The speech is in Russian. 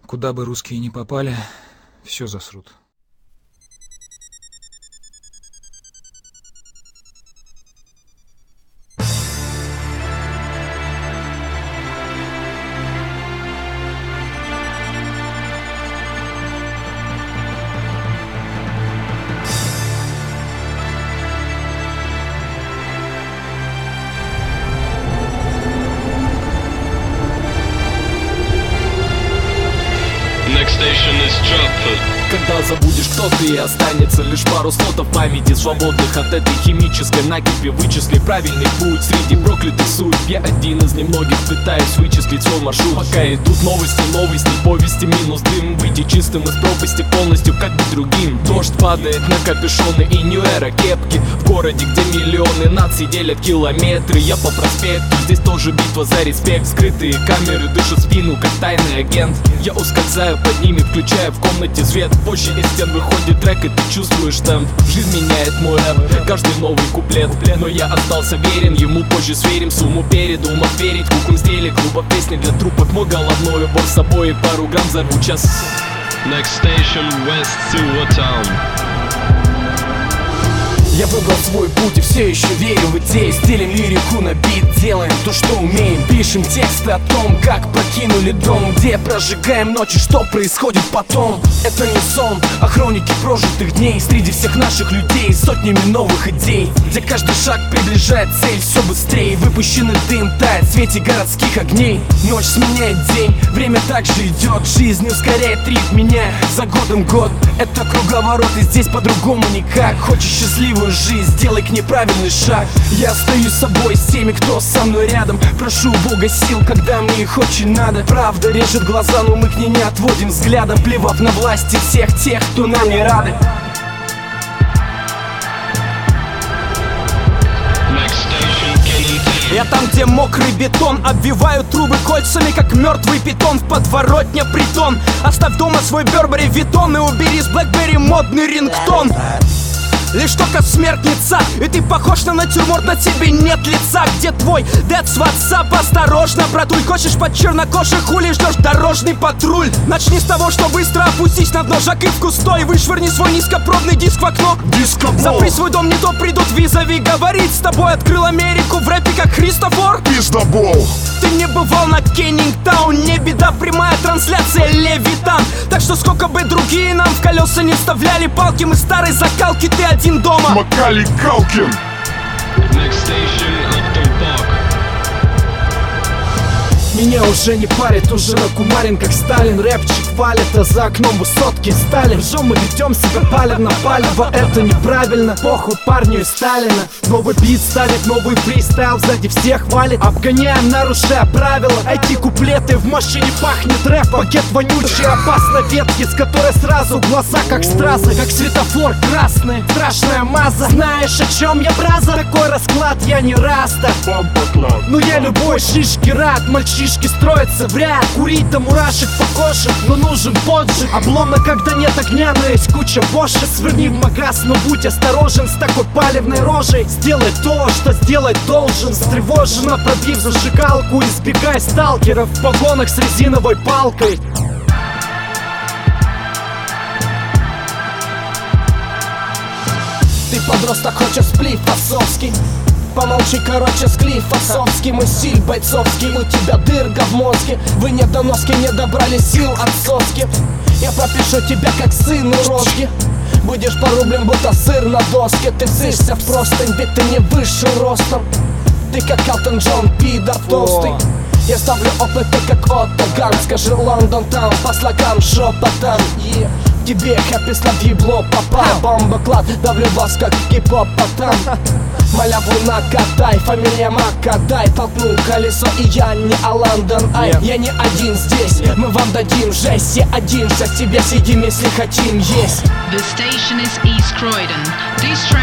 Куда бы русские ни попали, все засрут. Когда забудешь, кто ты, и останется лишь пару слотов памяти, свободных от этой химической накипи. Вычисли правильный путь среди проклятых судьб. Я один из немногих, пытаюсь вычислить свой маршрут. Пока идут новости, повести, минус дым. Выйти чистым из пропасти полностью, как быть другим. Дождь падает на капюшоны и нью-эра кепки. В городе, где миллионы наций делят километры. Я по проспекту, здесь тоже битва за респект. Скрытые камеры дышат в спину, как тайный агент. Я ускользаю под ними, включая в комнате свет. Позже из стен выходит трек, и ты чувствуешь темп. Жизнь меняет мой рэп, каждый новый куплет. Но я остался верен ему, позже сверим сумму перед умом верить. Куком сделали клуба песни для трупов. Мой головной убор с собой и пару грамм взорву час. Next station, West Sewer Town. Я выбрал свой путь и все еще верю в идеи. Стелим лирику на бит, делаем то, что умеем. Пишем тексты о том, как покинули дом, где прожигаем ночи, что происходит потом. Это не сон, а хроники прожитых дней. Среди всех наших людей сотнями новых идей, где каждый шаг приближает цель все быстрее. Выпущенный дым тает в свете городских огней. Ночь сменяет день, время также идет. Жизнь ускоряет ритм, меняя за годом год. Это круговорот, и здесь по-другому никак. Хочешь счастливую жизнь, сделай к ней правильный шаг. Я остаюсь собой, с теми, кто со мной рядом. Прошу Бога сил, когда мне их очень надо. Правда режет глаза, но мы к ней не отводим взглядом, плевав на власти всех тех, кто нам не рады. Я там, где мокрый бетон, обвиваю трубы кольцами, как мертвый питон. В подворотне притон. Оставь дома свой Бербери Витон и убери с Блэкберри модный рингтон. Лишь только смертница, и ты похож на натюрморт, на тебе нет лица. Где твой дед с WhatsApp? Осторожно, братуль, кочешь под чернокожих, хули ждешь дорожный патруль. Начни с того, что быстро опустись на дно, жак и в кустой. Вышвырни свой низкопробный диск в окно. Запри свой дом, не то придут визави говорить с тобой. Открыл Америку в рэпе, как Христофор. Пиздобол. Ты не бывал на Кеннингтаун, не беда, прямая трансляция Левитан. Так что сколько бы другие нам в колеса не вставляли палки, мы старой закалки, ты один дома. Макалей Калкин. Next station, Upton Park. Меня уже не парит, уже ракумарин, как Сталин. Рэпчик валит, а за окном высотки Сталин. Ржем мы ведем себя палев на палево, это неправильно. Похуй парню из Сталина. Новый бит ставит, новый фристайл, сзади всех валит. Обгоняем, нарушая правила. IT-куплеты, в машине пахнет рэп. Пакет вонючий, опасно ветки, с которой сразу глаза как стразы, как светофор красный. Страшная маза, знаешь, о чем я, браза? Такой расклад я не раста. Но я любой шишки рад, мальчишки строятся в ряд. Курить до мурашек по коже, но нужен поджиг. Обломно, когда нет огня, но есть куча бошек. Сверни в магаз, но будь осторожен с такой палевной рожей. Сделай то, что сделать должен. Встревоженно пробив зажигалку, избегай сталкеров в погонах с резиновой палкой. Ты подросток, хочешь сплив фасовский? Помолчи, короче, склифосовский. Мой стиль бойцовский, у тебя дырка в мозге. Вы недоноски не добрали сил от соски. Я пропишу тебя как сыну рожки. Будешь порублен, будто сыр на доске. Ты сышься в простынь, ведь ты не выше ростом. Ты как Элтон Джон, пидор толстый. Я ставлю опыты, как Отто Ган. Скажи Лондон там, по слогам шепотом. Тебе хэппи слав ебло попал. Бомба-клад, давлю вас как гипопотам. Моя луна катай, фамилия Макадай. Толкнул колесо, и я не Аландон Ай. Я не один здесь, мы вам дадим жесть. Я один, сейчас тебе сидим, если хотим есть. The station is East Croydon. This